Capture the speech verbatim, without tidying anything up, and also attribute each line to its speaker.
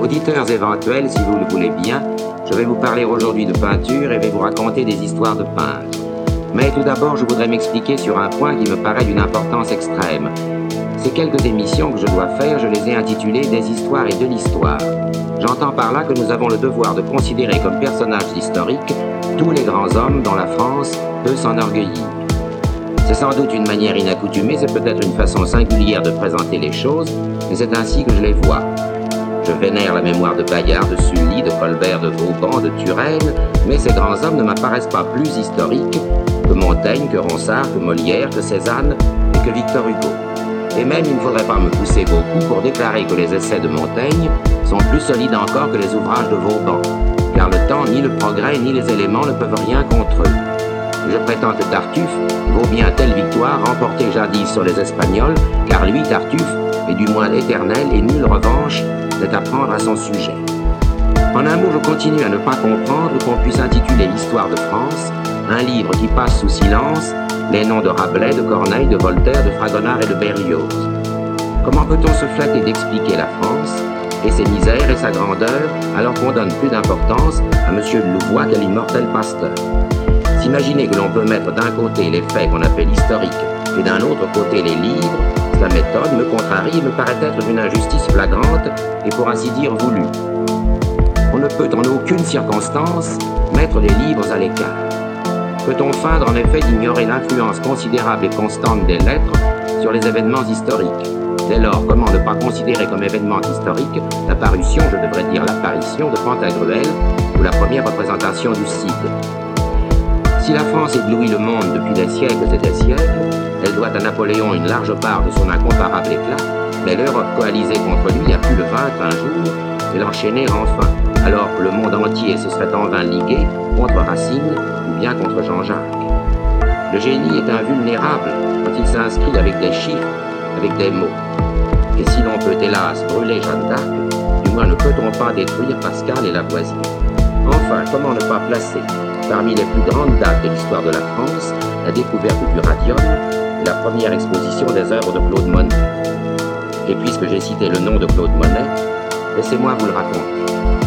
Speaker 1: Auditeurs éventuels, si vous le voulez bien, je vais vous parler aujourd'hui de peinture et vais vous raconter des histoires de peintres. Mais tout d'abord, je voudrais m'expliquer sur un point qui me paraît d'une importance extrême. Ces quelques émissions que je dois faire, je les ai intitulées « Des histoires et de l'histoire ». J'entends par là que nous avons le devoir de considérer comme personnages historiques tous les grands hommes dont la France peut s'enorgueillir. C'est sans doute une manière inaccoutumée, c'est peut-être une façon singulière de présenter les choses, mais c'est ainsi que je les vois. Je vénère la mémoire de Bayard, de Sully, de Colbert, de Vauban, de Turenne, mais ces grands hommes ne m'apparaissent pas plus historiques que Montaigne, que Ronsard, que Molière, que Cézanne et que Victor Hugo. Et même, il ne faudrait pas me pousser beaucoup pour déclarer que les essais de Montaigne sont plus solides encore que les ouvrages de Vauban, car le temps, ni le progrès, ni les éléments ne peuvent rien contre eux. Je prétends que Tartuffe vaut bien telle victoire remportée jadis sur les Espagnols, car lui, Tartuffe, est du moins éternel et nulle revanche n'est à prendre à son sujet. En un mot, je continue à ne pas comprendre qu'on puisse intituler l'histoire de France, un livre qui passe sous silence les noms de Rabelais, de Corneille, de Voltaire, de Fragonard et de Berlioz. Comment peut-on se flatter d'expliquer la France et ses misères et sa grandeur alors qu'on donne plus d'importance à M. de Louvois qu'à l'immortel Pasteur? S'imaginer que l'on peut mettre d'un côté les faits qu'on appelle historiques et d'un autre côté les livres, sa méthode me contrarie et me paraît être d'une injustice flagrante et pour ainsi dire voulue. On ne peut en aucune circonstance mettre les livres à l'écart. Peut-on feindre en effet d'ignorer l'influence considérable et constante des lettres sur les événements historiques? Dès lors, comment ne pas considérer comme événement historique la parution, je devrais dire l'apparition de Pantagruel ou la première représentation du Cid? Si la France éblouit le monde depuis des siècles et des siècles, elle doit à Napoléon une large part de son incomparable éclat, mais l'Europe coalisée contre lui a pu le vaincre un jour et l'enchaîner enfin, alors que le monde entier se serait en vain ligué contre Racine ou bien contre Jean-Jacques. Le génie est invulnérable quand il s'inscrit avec des chiffres, avec des mots. Et si l'on peut hélas brûler Jeanne d'Arc, du moins ne peut-on pas détruire Pascal et Lavoisier. Enfin, comment ne pas placer parmi les plus grandes dates de l'histoire de la France la découverte du radium et la première exposition des œuvres de Claude Monet. Et puisque j'ai cité le nom de Claude Monet, laissez-moi vous le raconter.